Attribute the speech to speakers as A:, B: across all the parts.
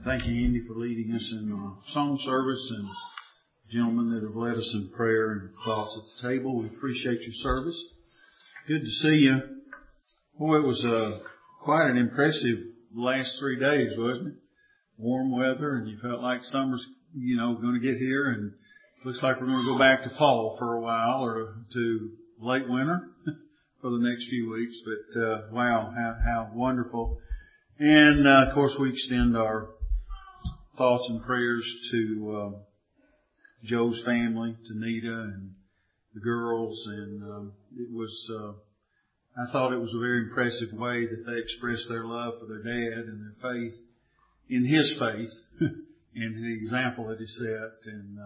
A: Thank you, Andy, for leading us in song service, and gentlemen that have led us in prayer and thoughts at the table. We appreciate your service. Good to see you. Boy, it was quite an impressive last 3 days, wasn't it? Warm weather, and you felt like summer's, going to get here, and looks like we're going to go back to fall for a while, or to late winter for the next few weeks. But wow, how wonderful. And of course, we extend our thoughts and prayers to Joe's family, to Nita and the girls, and it was I thought it was a very impressive way that they expressed their love for their dad and their faith in his faith and the example that he set, and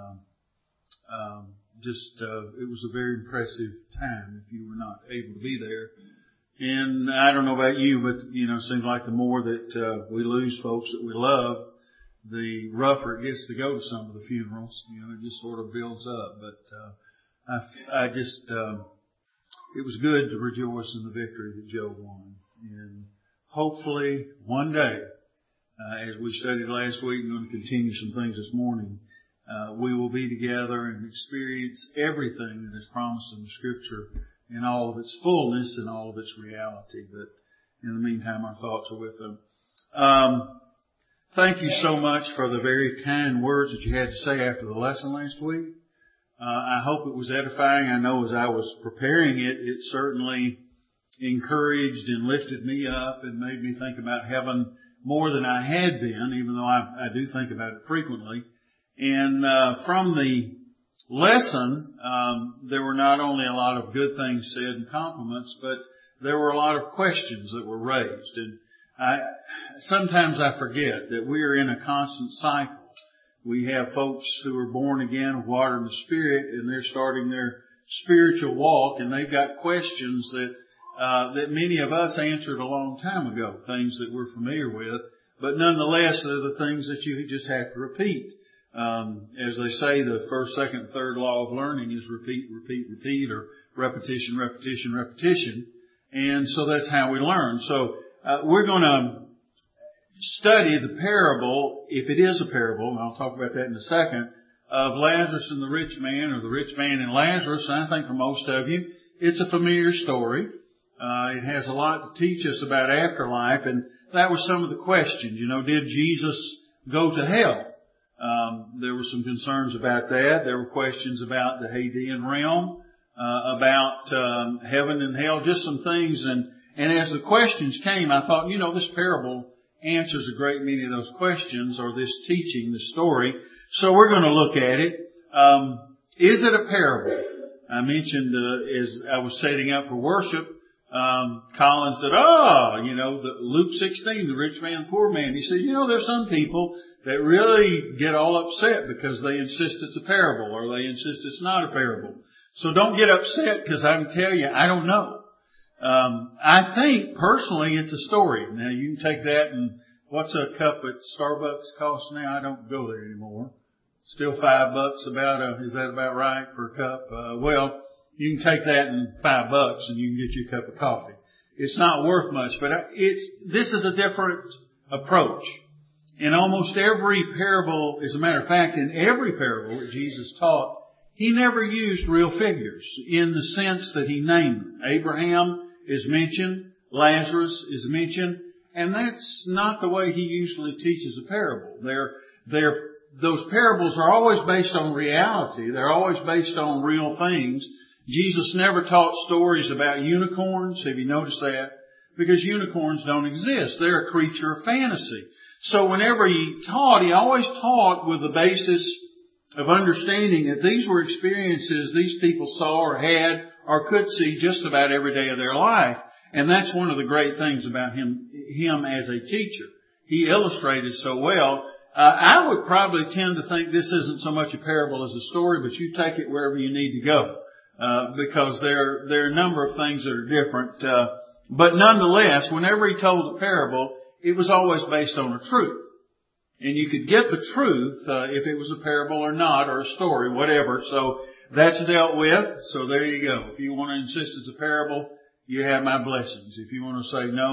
A: it was a very impressive time if you were not able to be there. And I don't know about you, but it seems like the more that we lose folks that we love, the rougher it gets to go to some of the funerals. It just sort of builds up. But it was good to rejoice in the victory that Joe won. And hopefully one day, as we studied last week and going to continue some things this morning, we will be together and experience everything that is promised in the Scripture in all of its fullness and all of its reality. But in the meantime, our thoughts are with them. Thank you so much for the very kind words that you had to say after the lesson last week. I hope it was edifying. I know as I was preparing it, it certainly encouraged and lifted me up and made me think about heaven more than I had been, even though I do think about it frequently. And from the lesson, there were not only a lot of good things said and compliments, but there were a lot of questions that were raised. And sometimes I forget that we are in a constant cycle. We have folks who are born again of water and the Spirit, and they're starting their spiritual walk, and they've got questions that many of us answered a long time ago, things that we're familiar with, but nonetheless, they're the things that you just have to repeat. As they say, the first, second, and third law of learning is repeat, repeat, repeat, or repetition, repetition, repetition. And so that's how we learn. So we're going to study the parable, if it is a parable, and I'll talk about that in a second, of Lazarus and the rich man, or the rich man and Lazarus. And I think for most of you, it's a familiar story. It has a lot to teach us about afterlife, and that was some of the questions. Did Jesus go to hell? There were some concerns about that. There were questions about the Hadean realm, about heaven and hell, just some things. And as the questions came, I thought, this parable answers a great many of those questions, or this teaching, the story. So we're going to look at it. Is it a parable? I mentioned as I was setting up for worship, Colin said, Luke 16, the rich man, poor man. He said, there's some people that really get all upset because they insist it's a parable, or they insist it's not a parable. So don't get upset, because I can tell you, I don't know. I think personally it's a story. Now you can take that, and what's a cup at Starbucks cost now? I don't go there anymore. Still $5 is that about right for a cup? Well, you can take that and $5 and you can get you a cup of coffee. It's not worth much, but this is a different approach. In almost every parable, as a matter of fact, in every parable that Jesus taught, He never used real figures in the sense that He named them. Abraham is mentioned, Lazarus is mentioned, and that's not the way He usually teaches a parable. Those parables are always based on reality. They're always based on real things. Jesus never taught stories about unicorns. Have you noticed that? Because unicorns don't exist. They're a creature of fantasy. So whenever He taught, He always taught with the basis of understanding that these were experiences these people saw or had or could see just about every day of their life. And that's one of the great things about him as a teacher. He illustrated so well. I would probably tend to think this isn't so much a parable as a story, but you take it wherever you need to go, because there are a number of things that are different. But nonetheless, whenever He told a parable, it was always based on a truth. And you could get the truth if it was a parable or not, or a story, whatever. So that's dealt with. So there you go. If you want to insist it's a parable, you have my blessings. If you want to say no,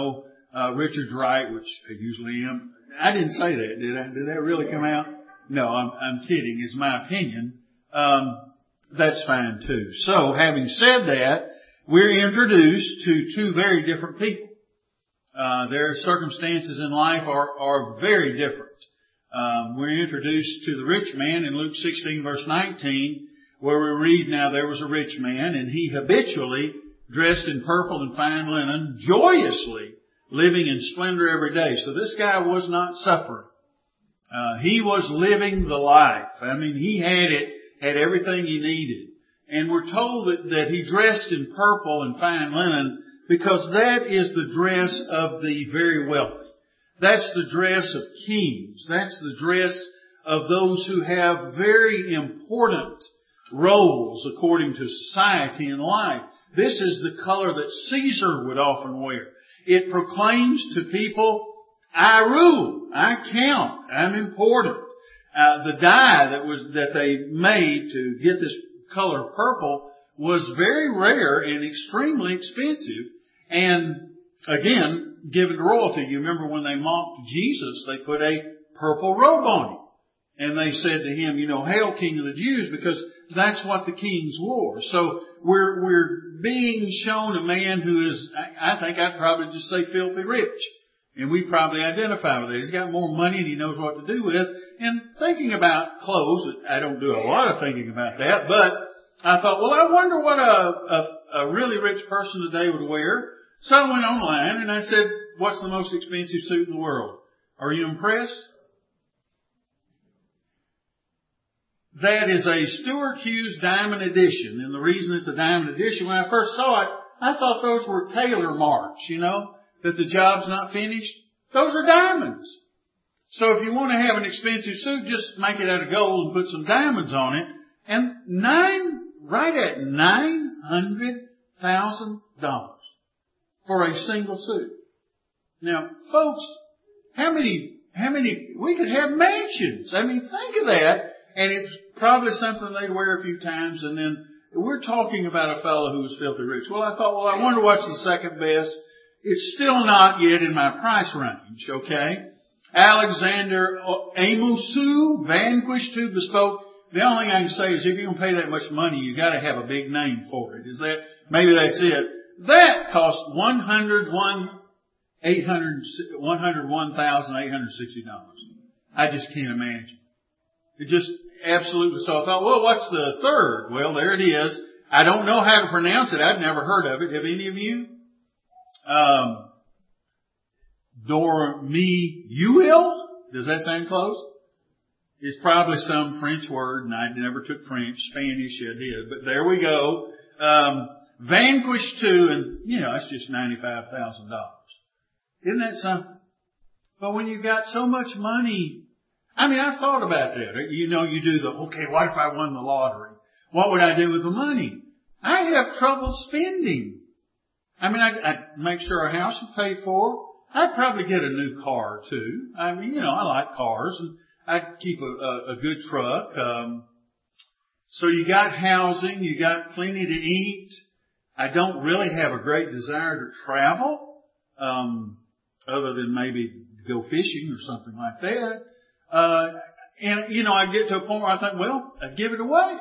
A: Richard Wright, which I usually am. I didn't say that, did I? Did that really come out? No, I'm kidding. It's my opinion. That's fine too. So, having said that, we're introduced to two very different people. Their circumstances in life are very different. We're introduced to the rich man in Luke 16 verse 19, where we read, "Now there was a rich man, and he habitually dressed in purple and fine linen, joyously living in splendor every day." So this guy was not suffering. He was living the life. I mean, he had everything he needed. And we're told that he dressed in purple and fine linen because that is the dress of the very wealthy. That's the dress of kings. That's the dress of those who have very important roles according to society and life. This is the color that Caesar would often wear. It proclaims to people, I rule, I count, I'm important. The dye that they made to get this color purple was very rare and extremely expensive. And again, given to royalty. You remember when they mocked Jesus, they put a purple robe on him. And they said to him, "Hail, King of the Jews," because that's what the kings wore. So we're being shown a man who is, I think I'd probably just say filthy rich. And we probably identify with it. He's got more money and he knows what to do with. And thinking about clothes, I don't do a lot of thinking about that, but I thought, well, I wonder what a really rich person today would wear. So I went online and I said, what's the most expensive suit in the world? Are you impressed? That is a Stuart Hughes Diamond Edition. And the reason it's a Diamond Edition, when I first saw it, I thought those were tailor marks, that the job's not finished. Those are diamonds. So if you want to have an expensive suit, just make it out of gold and put some diamonds on it. And right at $900,000 for a single suit. Now, folks, how many, we could have mansions. I mean, think of that. And it's probably something they'd wear a few times. And then we're talking about a fellow who was filthy rich. Well, I thought, I wonder what's the second best. It's still not yet in my price range, okay? Alexander Amosu, vanquished to bespoke. The only thing I can say is if you're going to pay that much money, you got to have a big name for it. Maybe that's it. That cost $101,860. I just can't imagine. It just absolutely. So I thought, what's the third? Well, there it is. I don't know how to pronounce it. I've never heard of it. Have any of you? Dormieuil? Does that sound close? It's probably some French word, and I never took French. Spanish I did. But there we go. Vanquished to, and it's just $95,000. Isn't that something? But when you've got so much money, I've thought about that. You do what if I won the lottery? What would I do with the money? I have trouble spending. I'd make sure our house is paid for. I'd probably get a new car too. I like cars, and I'd keep a good truck. So you got housing, you got plenty to eat. I don't really have a great desire to travel, other than maybe go fishing or something like that. I get to a point where I think, I'd give it away.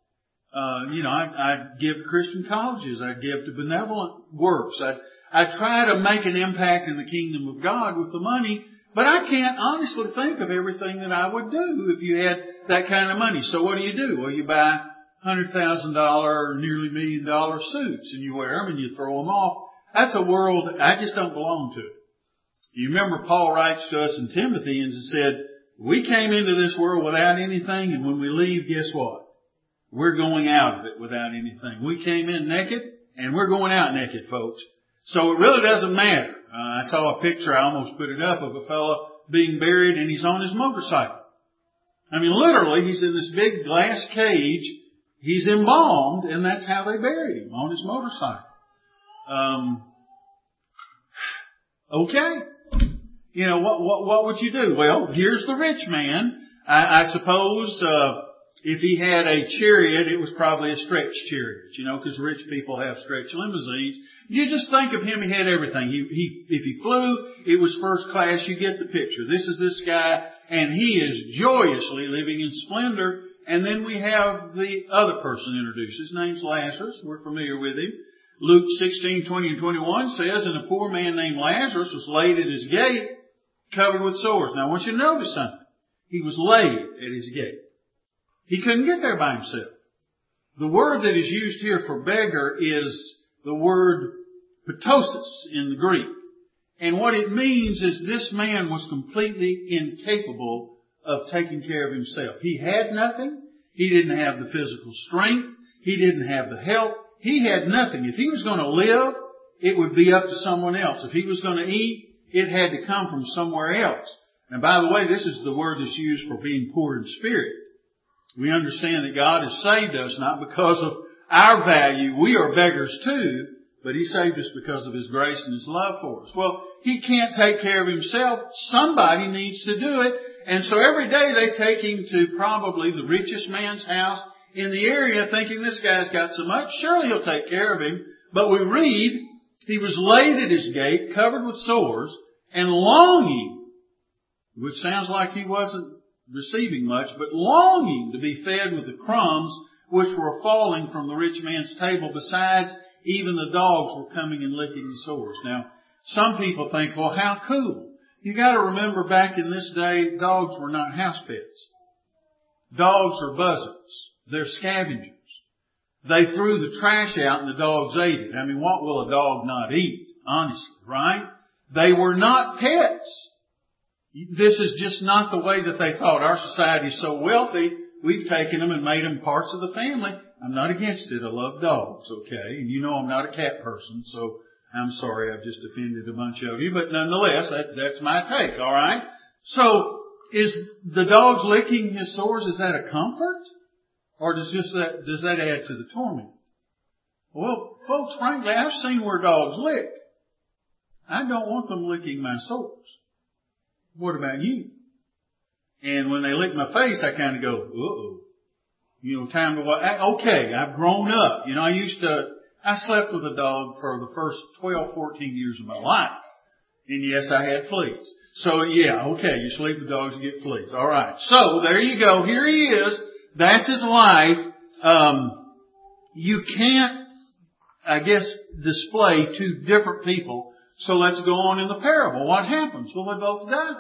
A: I'd give to Christian colleges. I'd give to benevolent works. I'd try to make an impact in the kingdom of God with the money, but I can't honestly think of everything that I would do if you had that kind of money. So what do? Well, you buy $100,000, nearly $1 million suits and you wear them and you throw them off. That's a world I just don't belong to. You remember Paul writes to us in Timothy and said, we came into this world without anything, and when we leave, guess what? We're going out of it without anything. We came in naked, and we're going out naked, folks. So it really doesn't matter. I saw a picture, I almost put it up, of a fellow being buried, and he's on his motorcycle. Literally, he's in this big glass cage. He's embalmed, and that's how they buried him, on his motorcycle. Okay. What would you do? Well, here's the rich man. I suppose, if he had a chariot, it was probably a stretch chariot, because rich people have stretch limousines. You just think of him, he had everything. If he flew, it was first class. You get the picture. This is this guy, and he is joyously living in splendor. And then we have the other person introduced. His name's Lazarus. We're familiar with him. Luke 16:20 and 21 says, and a poor man named Lazarus was laid at his gate, covered with sores. Now I want you to notice something. He was laid at his gate. He couldn't get there by himself. The word that is used here for beggar is the word ptosis in the Greek. And what it means is this man was completely incapable of taking care of himself. He had nothing. He didn't have the physical strength. He didn't have the help. He had nothing. If he was going to live, it would be up to someone else. If he was going to eat, it had to come from somewhere else. And by the way, this is the word that's used for being poor in spirit. We understand that God has saved us not because of our value. We are beggars too, but He saved us because of His grace and His love for us. Well, he can't take care of himself. Somebody needs to do it. And so every day they take him to probably the richest man's house in the area, thinking this guy's got so much, surely he'll take care of him. But we read, he was laid at his gate, covered with sores, and longing, which sounds like he wasn't receiving much, but longing to be fed with the crumbs which were falling from the rich man's table. Besides, even the dogs were coming and licking the sores. Now, some people think, well, how cool. You got to remember, back in this day, dogs were not house pets. Dogs are buzzards. They're scavengers. They threw the trash out and the dogs ate it. I mean, what will a dog not eat? Honestly, right? They were not pets. This is just not the way that they thought. Our society is so wealthy, we've taken them and made them parts of the family. I'm not against it. I love dogs, okay? And you know I'm not a cat person, so I'm sorry I've just offended a bunch of you. But nonetheless, that's my take, all right? So, is the dog's licking his sores, is that a comfort? Or does that add to the torment? Well, folks, frankly, I've seen where dogs lick. I don't want them licking my sores. What about you? And when they lick my face, I kind of go, uh-oh. Time to what? Okay, I've grown up. I slept with a dog for the first 12, 14 years of my life. And yes, I had fleas. So yeah, okay, you sleep with dogs, you get fleas. All right. So there you go. Here he is. That's his life. You can't, I guess, display two different people. So let's go on in the parable. What happens? Well, they both die.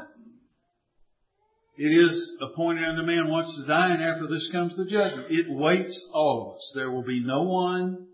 A: It is appointed unto man once to die, and after this comes the judgment. It waits all of us. There will be no one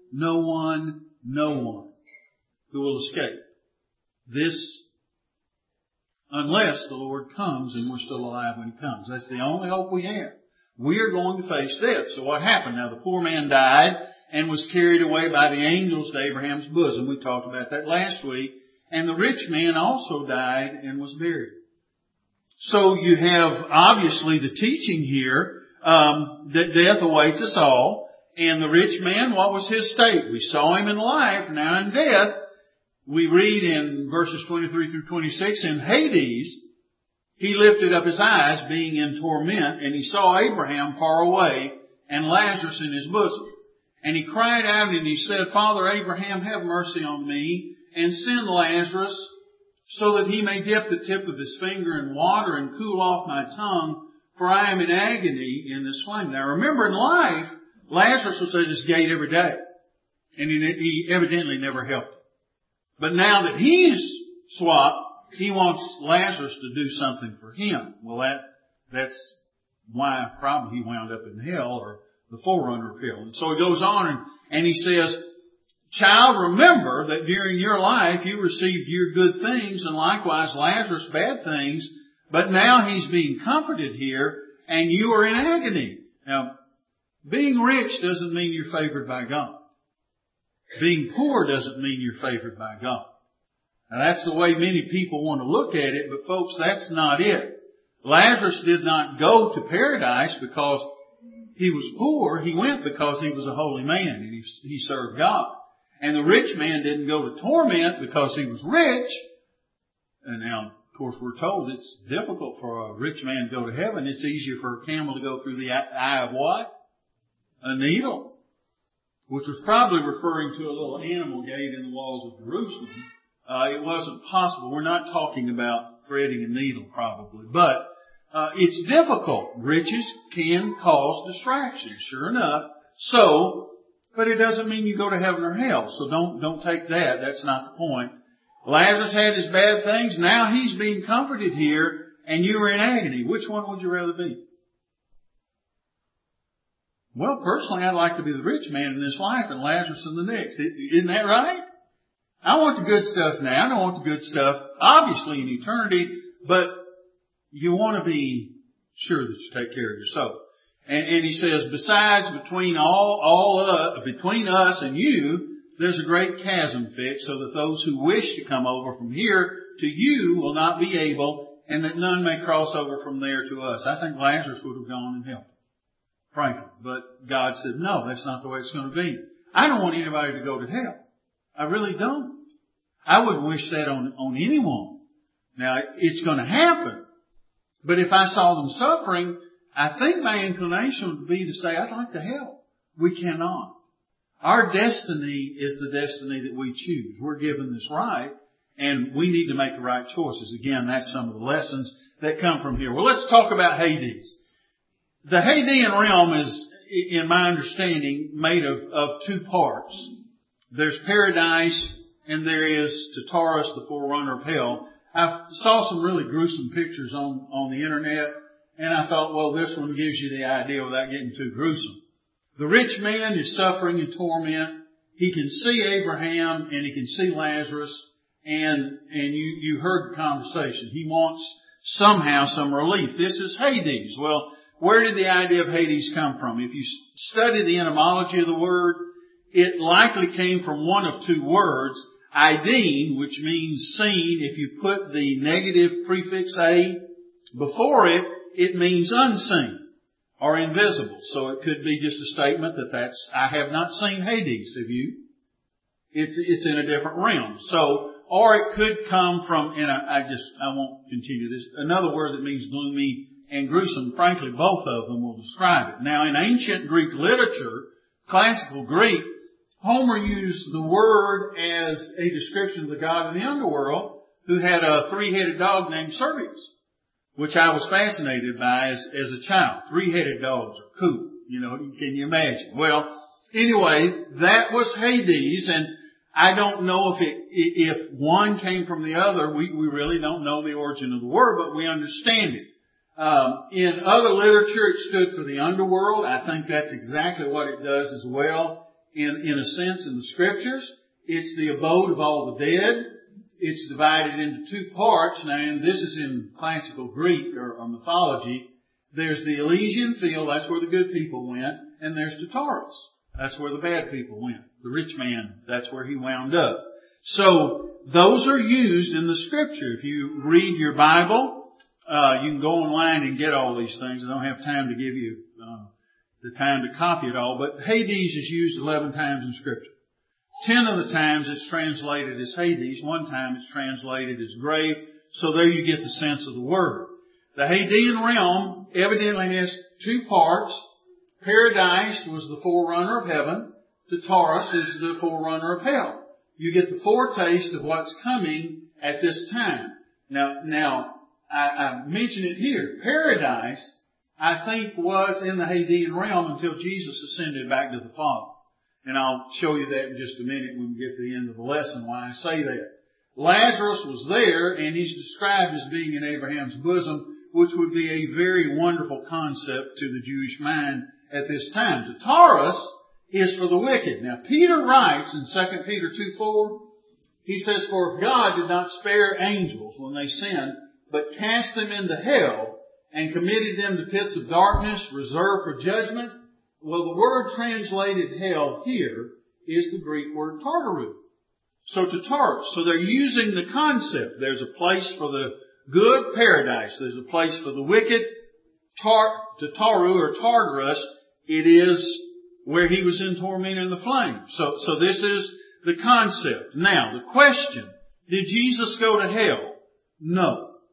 A: who will escape this, unless the Lord comes and we're still alive when He comes. That's the only hope we have. We are going to face death. So what happened? Now, the poor man died and was carried away by the angels to Abraham's bosom. We talked about that last week. And the rich man also died and was buried. So you have obviously the teaching here that death awaits us all. And the rich man, what was his state? We saw him in life, now in death. We read in verses 23 through 26, in Hades, he lifted up his eyes, being in torment, and he saw Abraham far away and Lazarus in his bosom. And he cried out and he said, Father Abraham, have mercy on me, and send Lazarus, so that he may dip the tip of his finger in water and cool off my tongue, for I am in agony in this flame. Now remember, in life, Lazarus was at his gate every day, and he evidently never helped him. But now that he's swapped, he wants Lazarus to do something for him. Well, that's why probably he wound up in hell, or the forerunner of hell. And so he goes on and he says, Child, remember that during your life you received your good things, and likewise Lazarus bad things, but now he's being comforted here, and you are in agony. Now, being rich doesn't mean you're favored by God. Being poor doesn't mean you're favored by God. Now that's the way many people want to look at it, but folks, that's not it. Lazarus did not go to paradise because he was poor. He went because he was a holy man and he served God. And the rich man didn't go to torment because he was rich. And now, Of course, we're told it's difficult for a rich man to go to heaven. It's easier for a camel to go through the eye of what? A needle. Which was probably referring to a little animal gate in the walls of Jerusalem. It wasn't possible. We're not talking about threading a needle probably. But it's difficult. Riches can cause distractions, sure enough. But it doesn't mean you go to heaven or hell. So don't take that. That's not the point. Lazarus had his bad things. Now he's being comforted here, and you are in agony. Which one would you rather be? Well, personally, I'd like to be the rich man in this life and Lazarus in the next. Isn't that right? I want the good stuff now. I don't want the good stuff, obviously, in eternity, but you want to be sure that you take care of your soul. And he says, besides, between between us and you, there's a great chasm fixed, so that those who wish to come over from here to you will not be able, and that none may cross over from there to us. I think Lazarus would have gone and helped, frankly. But God said, no, that's not the way it's going to be. I don't want anybody to go to hell. I really don't. I wouldn't wish that on anyone. Now, it's going to happen. But if I saw them suffering, I think my inclination would be to say, I'd like to help. We cannot. Our destiny is the destiny that we choose. We're given this right, and we need to make the right choices. Again, that's some of the lessons that come from here. Well, let's talk about Hades. The Hadean realm is, in my understanding, made of two parts. There's paradise, and there is Tartarus, the forerunner of hell. I saw some really gruesome pictures on the internet, and I thought, well, this one gives you the idea without getting too gruesome. The rich man is suffering in torment. He can see Abraham and he can see Lazarus, and you heard the conversation. He wants somehow some relief. This is Hades. Well, where did the idea of Hades come from? If you study the etymology of the word, it likely came from one of two words. Eidene, which means seen. If you put the negative prefix a before it, it means unseen or invisible. So it could be just a statement I have not seen Hades, have you? It's in a different realm. So, or it could come from, and I won't continue this, another word that means gloomy and gruesome. Frankly, both of them will describe it. Now, in ancient Greek literature, classical Greek, Homer used the word as a description of the god of the underworld who had a three-headed dog named Cerberus, which I was fascinated by as a child. Three-headed dogs are cool. Can you imagine? Well, anyway, that was Hades, and I don't know if one came from the other. We really don't know the origin of the word, but we understand it. In other literature, it stood for the underworld. I think that's exactly what it does as well. In a sense, in the scriptures, it's the abode of all the dead. It's divided into two parts. Now, and this is in classical Greek or mythology. There's the Elysian field, that's where the good people went, and there's Tartarus. That's where the bad people went. The rich man, that's where he wound up. So, those are used in the scripture. If you read your Bible, you can go online and get all these things. I don't have time to give you the time to copy it all, but Hades is used 11 times in scripture. 10 of the times it's translated as Hades. One time it's translated as grave. So there you get the sense of the word. The Hadean realm evidently has two parts. Paradise was the forerunner of heaven. Tartarus is the forerunner of hell. You get the foretaste of what's coming at this time. Now, I mention it here. Paradise, I think, was in the Hadean realm until Jesus ascended back to the Father. And I'll show you that in just a minute when we get to the end of the lesson, why I say that. Lazarus was there, and he's described as being in Abraham's bosom, which would be a very wonderful concept to the Jewish mind at this time. Tartarus is for the wicked. Now, Peter writes in 2 Peter 2:4, he says, "For if God did not spare angels when they sinned, but cast them into hell and committed them to pits of darkness reserved for judgment." Well, the word translated hell here is the Greek word Tartaru. So Tartarus. So they're using the concept. There's a place for the good, paradise. There's a place for the wicked, Tartaru or Tartarus. It is where he was in torment in the flame. So this is the concept. Now, the question, did Jesus go to hell? No.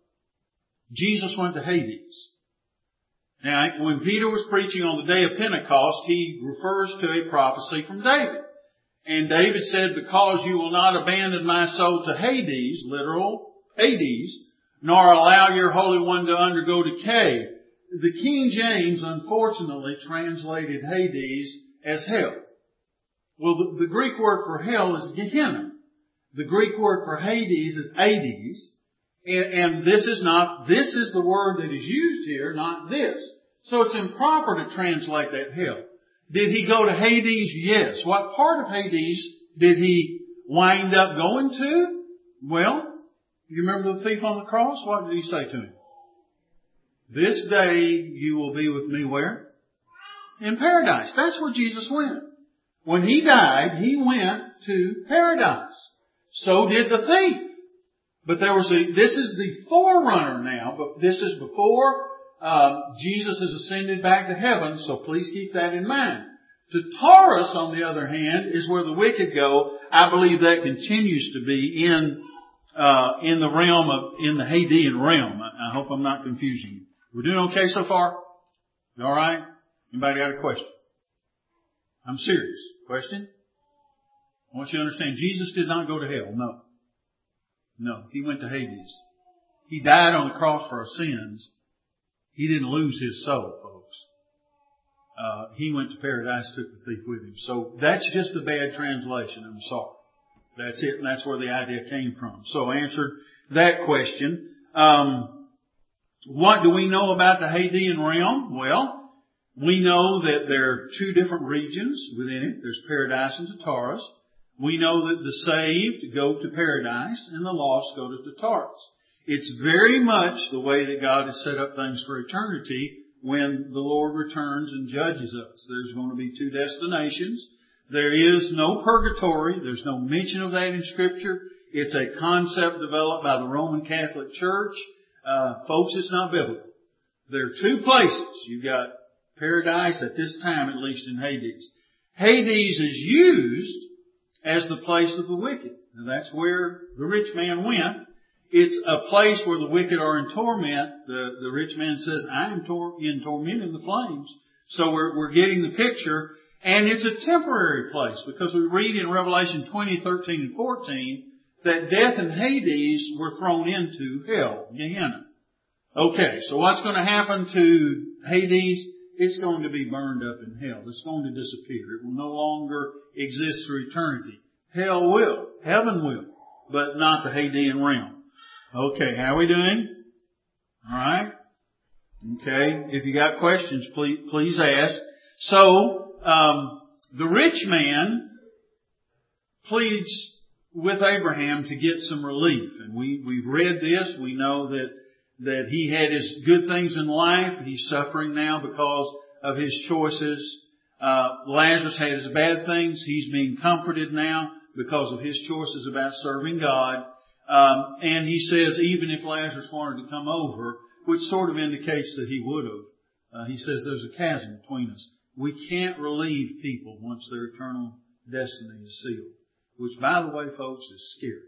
A: Jesus went to Hades. Now, when Peter was preaching on the day of Pentecost, he refers to a prophecy from David. And David said, because you will not abandon my soul to Hades, literal Hades, nor allow your Holy One to undergo decay. The King James, unfortunately, translated Hades as hell. Well, the Greek word for hell is Gehenna. The Greek word for Hades is Hades. And this is the word that is used here, not this. So it's improper to translate that hell. Did he go to Hades? Yes. What part of Hades did he wind up going to? Well, you remember the thief on the cross? What did he say to him? This day you will be with me where? In paradise. That's where Jesus went. When He died, He went to paradise. So did the thief. But this is the forerunner now, but this is before Jesus has ascended back to heaven, so please keep that in mind. To Taurus, on the other hand, is where the wicked go. I believe that continues to be in the Hadean realm. I hope I'm not confusing you. We're doing okay so far? All right? Anybody got a question? I'm serious. Question? I want you to understand, Jesus did not go to hell. No. No. He went to Hades. He died on the cross for our sins. He didn't lose His soul, folks. He went to paradise, took the thief with Him. So that's just a bad translation. I'm sorry. That's it, and that's where the idea came from. So I answered that question. What do we know about the Hadean realm? Well, we know that there are two different regions within it. There's paradise and Tartarus. We know that the saved go to paradise and the lost go to Tartarus. It's very much the way that God has set up things for eternity when the Lord returns and judges us. There's going to be two destinations. There is no purgatory. There's no mention of that in Scripture. It's a concept developed by the Roman Catholic Church. Folks, it's not biblical. There are two places. You've got paradise at this time, at least in Hades. Hades is used as the place of the wicked. And that's where the rich man went. It's a place where the wicked are in torment. The rich man says, I am in torment in the flames. So we're getting the picture. And it's a temporary place because we read in Revelation 20, 13, and 14 that death and Hades were thrown into hell, Gehenna. Okay, so what's going to happen to Hades? It's going to be burned up in hell. It's going to disappear. It will no longer exist for eternity. Hell will. Heaven will. But not the Hadean realm. Okay, how are we doing? Alright. Okay, if you got questions, please ask. So, the rich man pleads with Abraham to get some relief. And we've read this. We know that he had his good things in life. He's suffering now because of his choices. Lazarus had his bad things. He's being comforted now because of his choices about serving God. And he says even if Lazarus wanted to come over, which sort of indicates that he would have, he says there's a chasm between us. We can't relieve people once their eternal destiny is sealed. Which, by the way, folks, is scary.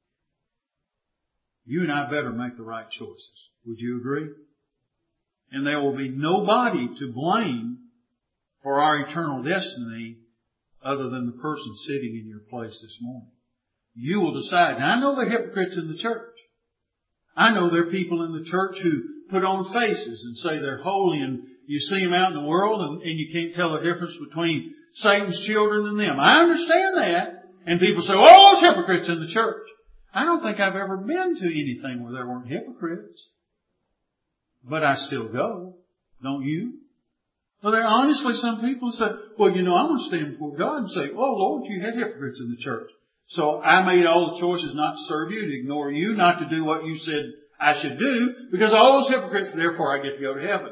A: You and I better make the right choices. Would you agree? And there will be nobody to blame for our eternal destiny other than the person sitting in your place this morning. You will decide. Now, I know there are hypocrites in the church. I know there are people in the church who put on faces and say they're holy, and you see them out in the world and you can't tell the difference between Satan's children and them. I understand that. And people say, oh, there's hypocrites in the church. I don't think I've ever been to anything where there weren't hypocrites. But I still go. Don't you? Well, there are honestly some people who say, well, I'm going to stand before God and say, oh, Lord, you had hypocrites in the church. So I made all the choices not to serve you, to ignore you, not to do what you said I should do, because all those hypocrites, therefore I get to go to heaven.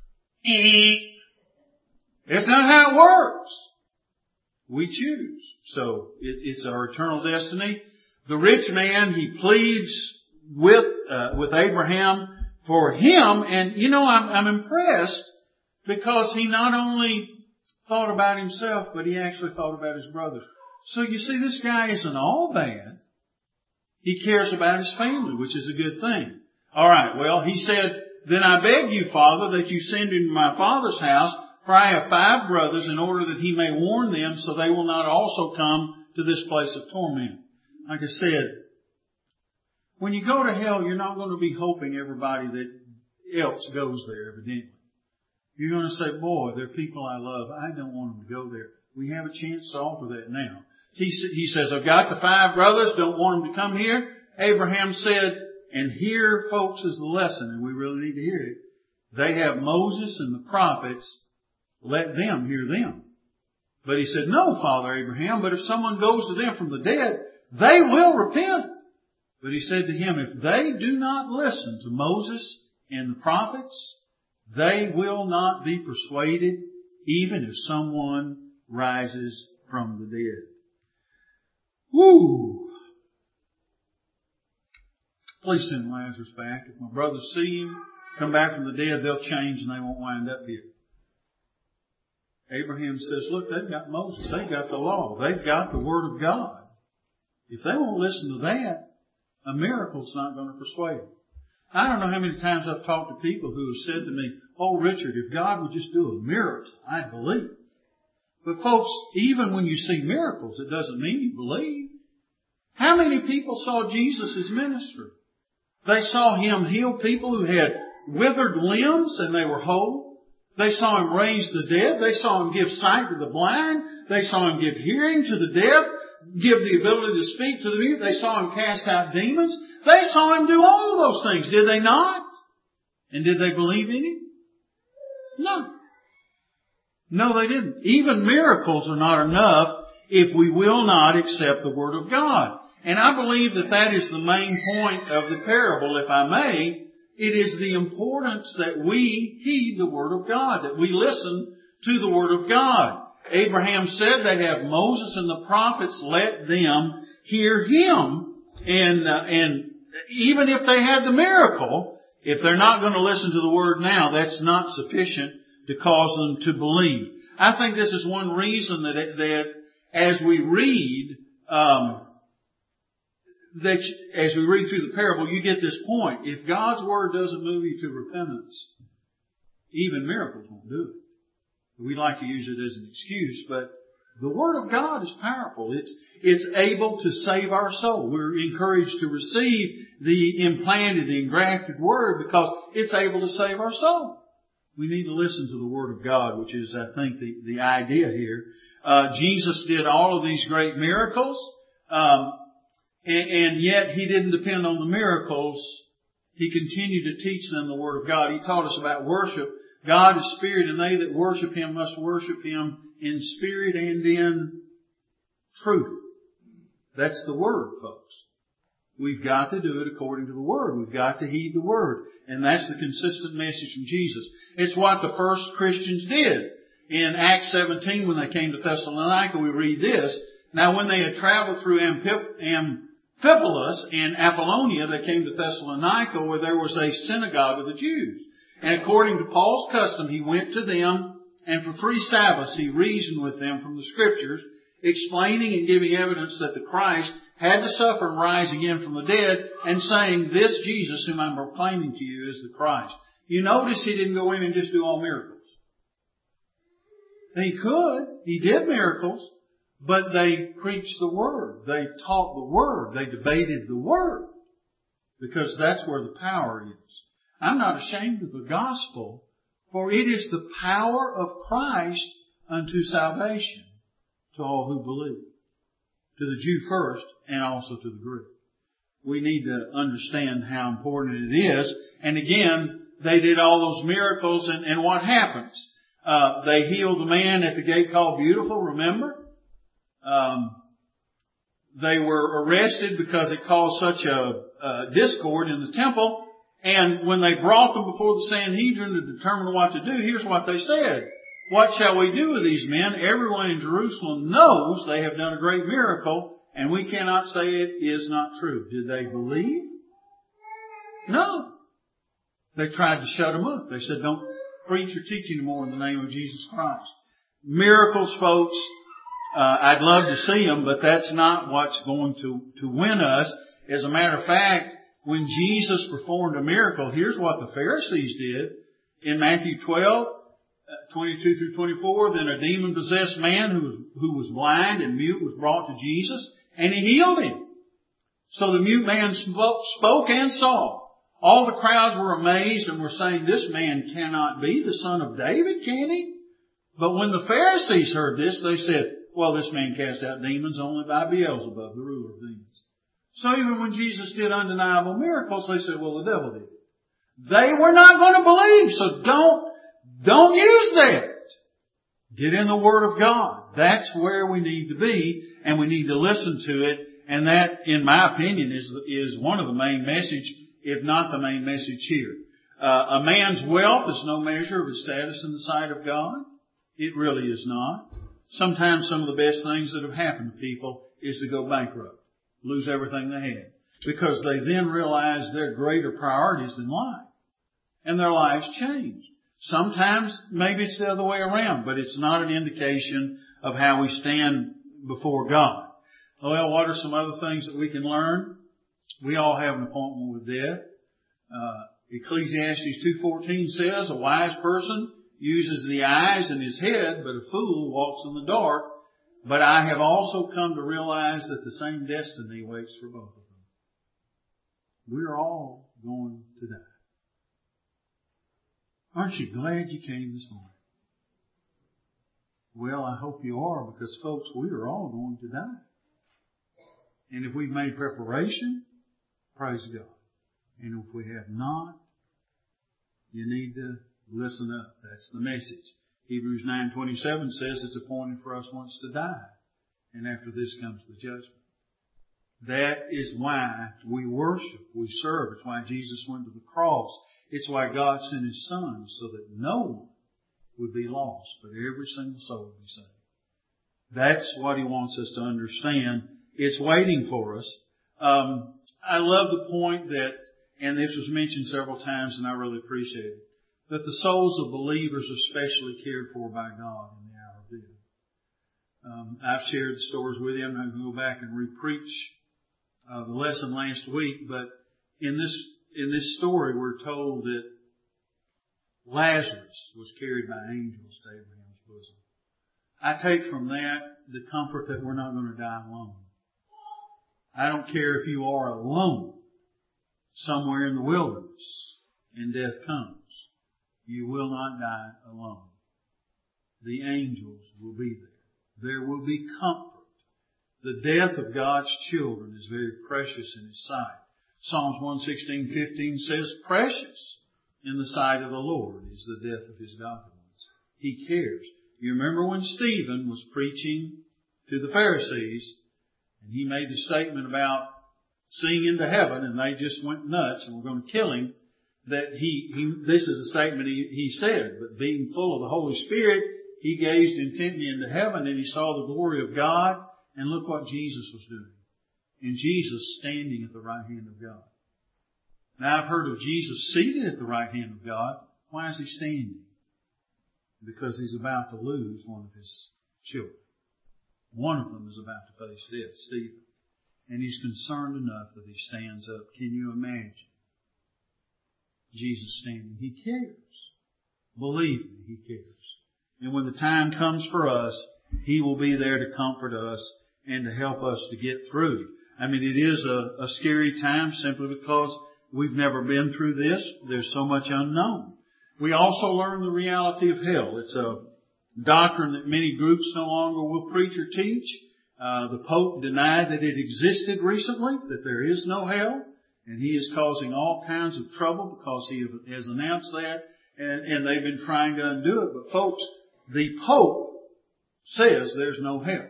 A: That's not how it works. We choose. So it's our eternal destiny. The rich man, he pleads with Abraham for him, and I'm impressed because he not only thought about himself, but he actually thought about his brothers. So you see, this guy isn't all bad. He cares about his family, which is a good thing. All right. Well, he said, then I beg you, Father, that you send him to my father's house, for I have 5 brothers, in order that he may warn them, so they will not also come to this place of torment. Like I said, when you go to hell, you're not going to be hoping everybody that else goes there, evidently. You're going to say, boy, they're people I love. I don't want them to go there. We have a chance to alter that now. He says, I've got the 5 brothers, don't want them to come here. Abraham said, and here, folks, is the lesson, and we really need to hear it. They have Moses and the prophets. Let them hear them. But he said, no, Father Abraham, but if someone goes to them from the dead, they will repent. But he said to him, if they do not listen to Moses and the prophets, they will not be persuaded, even if someone rises from the dead. Woo! Please send Lazarus back. If my brothers see him come back from the dead, they'll change and they won't wind up here. Abraham says, look, they've got Moses. They've got the law. They've got the Word of God. If they won't listen to that, a miracle's not going to persuade them. I don't know how many times I've talked to people who have said to me, oh, Richard, if God would just do a miracle, I'd believe. But folks, even when you see miracles, it doesn't mean you believe. How many people saw Jesus' ministry? They saw Him heal people who had withered limbs and they were whole. They saw Him raise the dead. They saw Him give sight to the blind. They saw Him give hearing to the deaf, give the ability to speak to the mute. They saw Him cast out demons. They saw Him do all of those things. Did they not? And did they believe in Him? No. No, they didn't. Even miracles are not enough if we will not accept the Word of God. And I believe that that is the main point of the parable, if I may. It is the importance that we heed the Word of God, that we listen to the Word of God. Abraham said they have Moses and the prophets, let them hear Him. And even if they had the miracle, if they're not going to listen to the Word now, that's not sufficient to cause them to believe. I think this is one reason that as we read, as we read through the parable, you get this point. If God's Word doesn't move you to repentance, even miracles won't do it. We like to use it as an excuse, but the Word of God is powerful. It's able to save our soul. We're encouraged to receive the implanted, the engrafted Word because it's able to save our soul. We need to listen to the Word of God, which is, I think, the idea here. Jesus did all of these great miracles. And yet He didn't depend on the miracles. He continued to teach them the Word of God. He taught us about worship. God is Spirit, and they that worship Him must worship Him in spirit and in truth. That's the Word, folks. We've got to do it according to the Word. We've got to heed the Word. And that's the consistent message from Jesus. It's what the first Christians did. In Acts 17, when they came to Thessalonica, we read this. Now, when they had traveled through Amphipolis and Apollonia, they came to Thessalonica, where there was a synagogue of the Jews. And according to Paul's custom, he went to them, and for 3 Sabbaths he reasoned with them from the Scriptures, explaining and giving evidence that the Christ had to suffer and rise again from the dead, and saying, this Jesus whom I'm proclaiming to you is the Christ. You notice he didn't go in and just do all miracles. He could. He did miracles. But they preached the Word. They taught the Word. They debated the Word. Because that's where the power is. I'm not ashamed of the gospel, for it is the power of Christ unto salvation to all who believe. To the Jew first, and also to the Greek. We need to understand how important it is. And again, they did all those miracles, and what happens? They healed the man at the gate called Beautiful, remember? They were arrested because it caused such a discord in the temple. And when they brought them before the Sanhedrin to determine what to do, here's what they said. What shall we do with these men? Everyone in Jerusalem knows they have done a great miracle, and we cannot say it is not true. Did they believe? No. They tried to shut them up. They said, don't preach or teach anymore in the name of Jesus Christ. Miracles, folks, I'd love to see them, but that's not what's going to win us. As a matter of fact, when Jesus performed a miracle, here's what the Pharisees did. In Matthew 12, 22 through 24, then a demon-possessed man who was blind and mute was brought to Jesus, and He healed him. So the mute man spoke and saw. All the crowds were amazed and were saying, this man cannot be the son of David, can he? But when the Pharisees heard this, they said, well, this man cast out demons only by Beelzebub, the ruler of demons. So even when Jesus did undeniable miracles, they said, well, the devil did it. They were not going to believe, so don't use that. Get in the Word of God. That's where we need to be, and we need to listen to it. And that, in my opinion, is one of the main message, if not the main message here. A man's wealth is no measure of his status in the sight of God. It really is not. Sometimes some of the best things that have happened to people is to go bankrupt, lose everything they had, because they then realize their greater priorities in life, and their lives change. Sometimes maybe it's the other way around, but it's not an indication of how we stand before God. Well, what are some other things that we can learn? We all have an appointment with death. Ecclesiastes 2:14 says, a wise person uses the eyes in his head, but a fool walks in the dark. But I have also come to realize that the same destiny waits for both of them. We're all going to die. Aren't you glad you came this morning? Well, I hope you are, because folks, we are all going to die. And if we've made preparation, praise God. And if we have not, you need to listen up. That's the message. Hebrews 9:27 says it's appointed for us once to die. And after this comes the judgment. That is why we worship, we serve. It's why Jesus went to the cross. It's why God sent His Son, so that no one would be lost, but every single soul would be saved. That's what He wants us to understand. It's waiting for us. I love the point that, and this was mentioned several times, and I really appreciate it, that the souls of believers are specially cared for by God in the hour of death. I've shared the stories with you. I'm not going to go back and re-preach the lesson last week, but in this story we're told that Lazarus was carried by angels to Abraham's bosom. I take from that the comfort that we're not going to die alone. I don't care if you are alone somewhere in the wilderness and death comes. You will not die alone. The angels will be there. There will be comfort. The death of God's children is very precious in His sight. Psalms 116:15 says, precious in the sight of the Lord is the death of His godly ones. He cares. You remember when Stephen was preaching to the Pharisees, and he made the statement about seeing into heaven, and they just went nuts and were going to kill him, that this is a statement he said, but being full of the Holy Spirit, he gazed intently into heaven and he saw the glory of God, and look what Jesus was doing. And Jesus standing at the right hand of God. Now I've heard of Jesus seated at the right hand of God. Why is He standing? Because He's about to lose one of His children. One of them is about to face death, Stephen. And He's concerned enough that He stands up. Can you imagine Jesus standing? He cares. Believe me, He cares. And when the time comes for us, He will be there to comfort us and to help us to get through. I mean, it is a scary time simply because we've never been through this. There's so much unknown. We also learn the reality of hell. It's a doctrine that many groups no longer will preach or teach. The Pope denied that it existed recently, that there is no hell. And he is causing all kinds of trouble because he has announced that. And they've been trying to undo it. But folks, the Pope says there's no hell.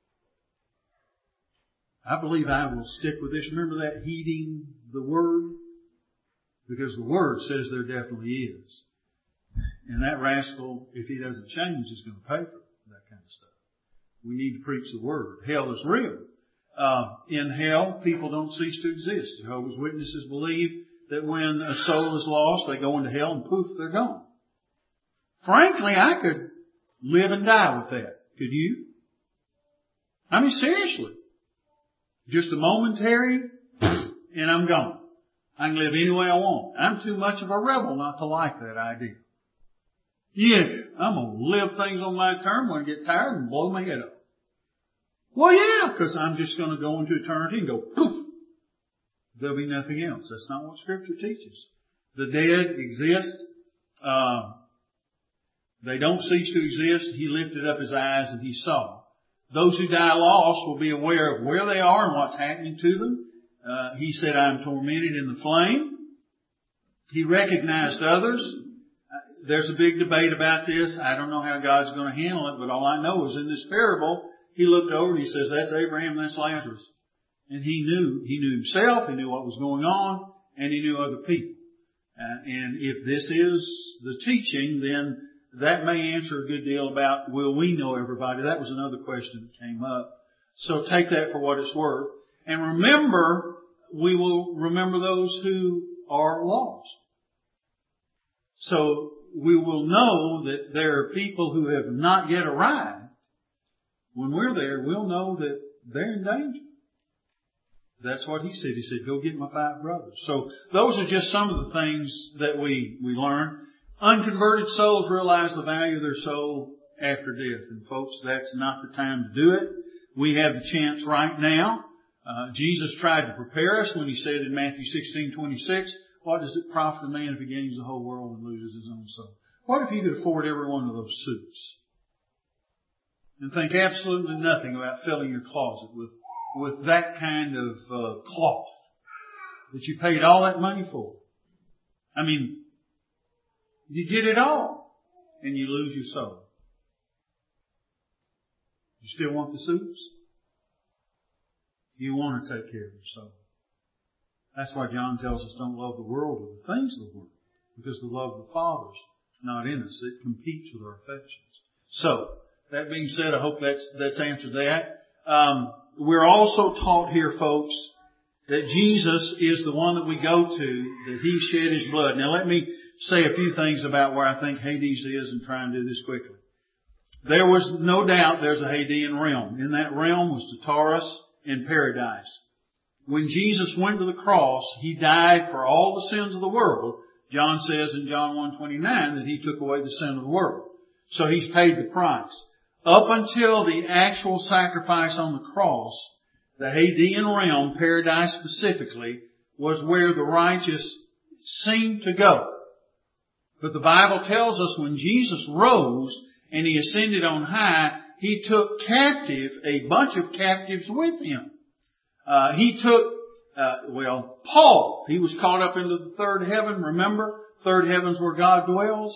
A: I believe I will stick with this. Remember that, heeding the Word? Because the Word says there definitely is. And that rascal, if he doesn't change, is going to pay for that kind of stuff. We need to preach the Word. Hell is real. In hell, people don't cease to exist. Jehovah's Witnesses believe that when a soul is lost, they go into hell and poof, they're gone. Frankly, I could live and die with that. Could you? I mean, seriously. Just a momentary, and I'm gone. I can live any way I want. I'm too much of a rebel not to like that idea. Yeah, I'm going to live things on my term when I get tired and blow my head off. Well, yeah, because I'm just going to go into eternity and go poof. There'll be nothing else. That's not what Scripture teaches. The dead exist. They don't cease to exist. He lifted up His eyes and He saw. Those who die lost will be aware of where they are and what's happening to them. He said, I am tormented in the flame. He recognized others. There's a big debate about this. I don't know how God's going to handle it, but all I know is in this parable, He looked over and He says, that's Abraham, that's Lazarus. And He knew Himself, He knew what was going on, and He knew other people. And if this is the teaching, then that may answer a good deal about, will we know everybody? That was another question that came up. So take that for what it's worth. And remember, we will remember those who are lost. So we will know that there are people who have not yet arrived. When we're there, we'll know that they're in danger. That's what He said. He said, go get my 5 brothers. So those are just some of the things that we learn. Unconverted souls realize the value of their soul after death. And folks, that's not the time to do it. We have the chance right now. Jesus tried to prepare us when He said in Matthew 16:26, what does it profit a man if he gains the whole world and loses his own soul? What if you could afford every one of those suits? And think absolutely nothing about filling your closet with that kind of cloth that you paid all that money for. I mean, you get it all and you lose your soul. You still want the suits? You want to take care of your soul. That's why John tells us don't love the world or the things of the world, because the love of the Father's not in us. It competes with our affections. So, that being said, I hope that's answered that. We're also taught here, folks, that Jesus is the one that we go to, that He shed His blood. Now let me say a few things about where I think Hades is and try and do this quickly. There was no doubt there's a Hadean realm. In that realm was Tartarus and Paradise. When Jesus went to the cross, He died for all the sins of the world. John says in John 1:29 that He took away the sin of the world. So He's paid the price. Up until the actual sacrifice on the cross, the Hadean realm, Paradise specifically, was where the righteous seemed to go. But the Bible tells us when Jesus rose and He ascended on high, He took captive a bunch of captives with Him. He took, Paul, he was caught up into the third heaven. Remember, third heaven's where God dwells.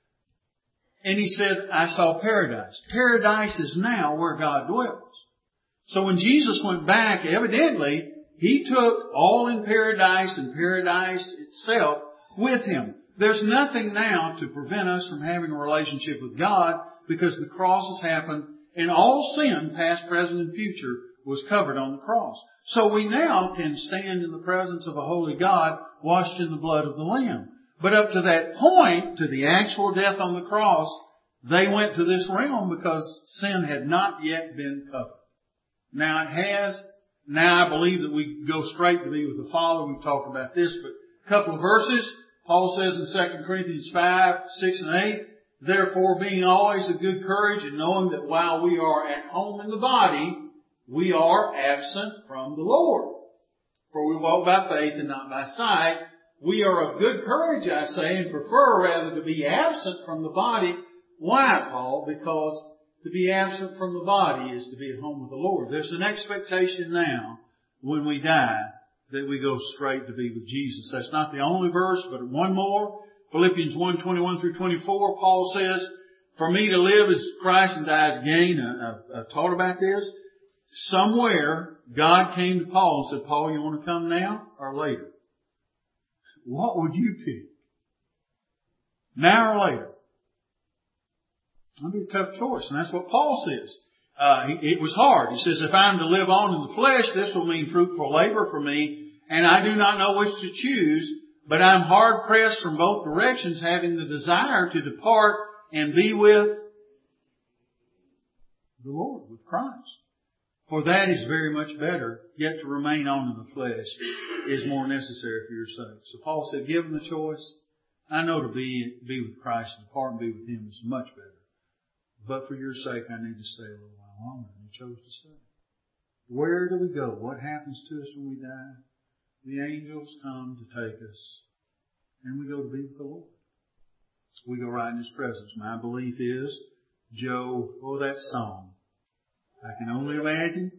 A: And he said, I saw paradise. Paradise is now where God dwells. So when Jesus went back, evidently, He took all in paradise and paradise itself with Him. There's nothing now to prevent us from having a relationship with God because the cross has happened and all sin, past, present, and future, was covered on the cross. So we now can stand in the presence of a holy God washed in the blood of the Lamb. But up to that point, to the actual death on the cross, they went to this realm because sin had not yet been covered. Now it has. Now I believe that we go straight to be with the Father. We've talked about this, but a couple of verses. Paul says in 2 Corinthians 5, 6 and 8, therefore being always of good courage and knowing that while we are at home in the body, we are absent from the Lord. For we walk by faith and not by sight. We are of good courage, I say, and prefer rather to be absent from the body. Why, Paul? Because to be absent from the body is to be at home with the Lord. There's an expectation now, when we die, that we go straight to be with Jesus. That's not the only verse, but one more. Philippians 1:21 through 24, Paul says, for me to live is Christ and die is gain. I've taught about this. Somewhere, God came to Paul and said, Paul, you want to come now or later? What would you pick? Now or later? That'd be a tough choice, and that's what Paul says. It was hard. He says, if I'm to live on in the flesh, this will mean fruitful labor for me, and I do not know which to choose, but I'm hard pressed from both directions, having the desire to depart and be with the Lord, with Christ. For that is very much better, yet to remain on in the flesh is more necessary for your sake. So Paul said, given the choice, I know to be with Christ and depart and be with Him is much better. But for your sake, I need to stay a little while longer. And He chose to stay. Where do we go? What happens to us when we die? The angels come to take us, and we go to be with the Lord. We go right in His presence. My belief is, Joe, that song. I can only imagine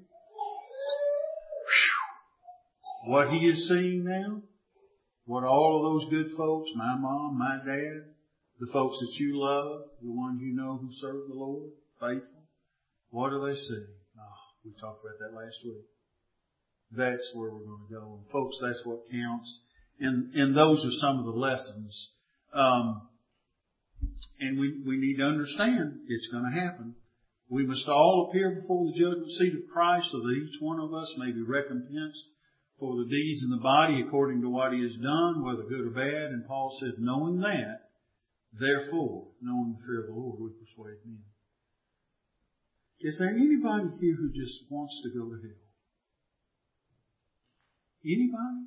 A: what he is seeing now, what all of those good folks, my mom, my dad, the folks that you love, the ones you know who serve the Lord, faithful, what do they see? We talked about that last week. That's where we're going to go. And folks, that's what counts. And those are some of the lessons. And we need to understand it's going to happen. We must all appear before the judgment seat of Christ so that each one of us may be recompensed for the deeds in the body according to what he has done, whether good or bad. And Paul said, knowing that, therefore, knowing the fear of the Lord, we persuade men. Is there anybody here who just wants to go to hell? Anybody?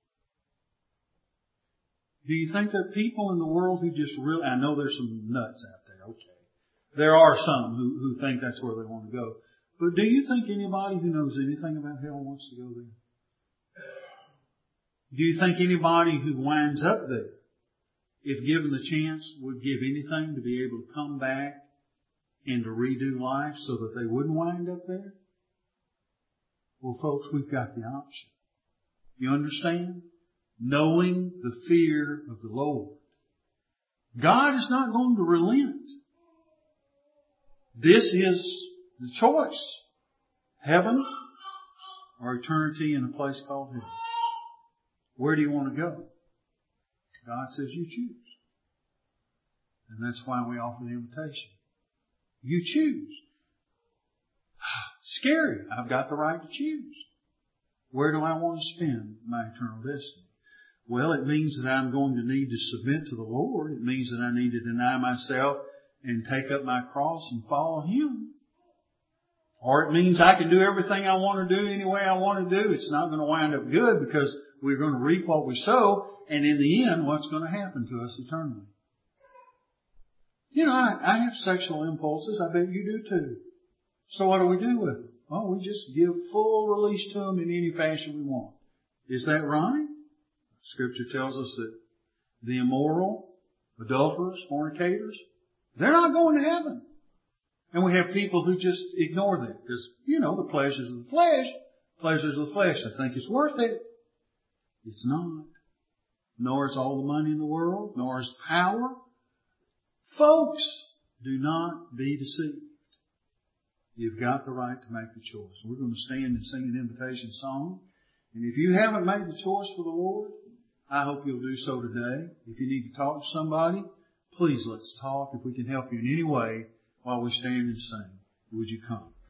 A: Do you think there are people in the world who just really, I know there's some nuts out there, okay. There are some who think that's where they want to go. But do you think anybody who knows anything about hell wants to go there? Do you think anybody who winds up there, if given the chance, would give anything to be able to come back and to redo life so that they wouldn't wind up there? Well, folks, we've got the option. You understand? Knowing the fear of the Lord. God is not going to relent. This is the choice. Heaven or eternity in a place called hell. Where do you want to go? God says you choose. And that's why we offer the invitation. You choose. Scary. I've got the right to choose. Where do I want to spend my eternal destiny? Well, it means that I'm going to need to submit to the Lord. It means that I need to deny myself and take up my cross and follow Him. Or it means I can do everything I want to do any way I want to do. It's not going to wind up good because we're going to reap what we sow. And in the end, what's going to happen to us eternally? You know, I have sexual impulses. I bet you do too. So what do we do with them? Well, we just give full release to them in any fashion we want. Is that right? Scripture tells us that the immoral, adulterers, fornicators, they're not going to heaven. And we have people who just ignore that because, you know, the pleasures of the flesh, they think it's worth it. It's not. Nor is all the money in the world, nor is power. Folks, do not be deceived. You've got the right to make the choice. We're going to stand and sing an invitation song. And if you haven't made the choice for the Lord, I hope you'll do so today. If you need to talk to somebody, please let's talk. If we can help you in any way while we stand and sing, would you come?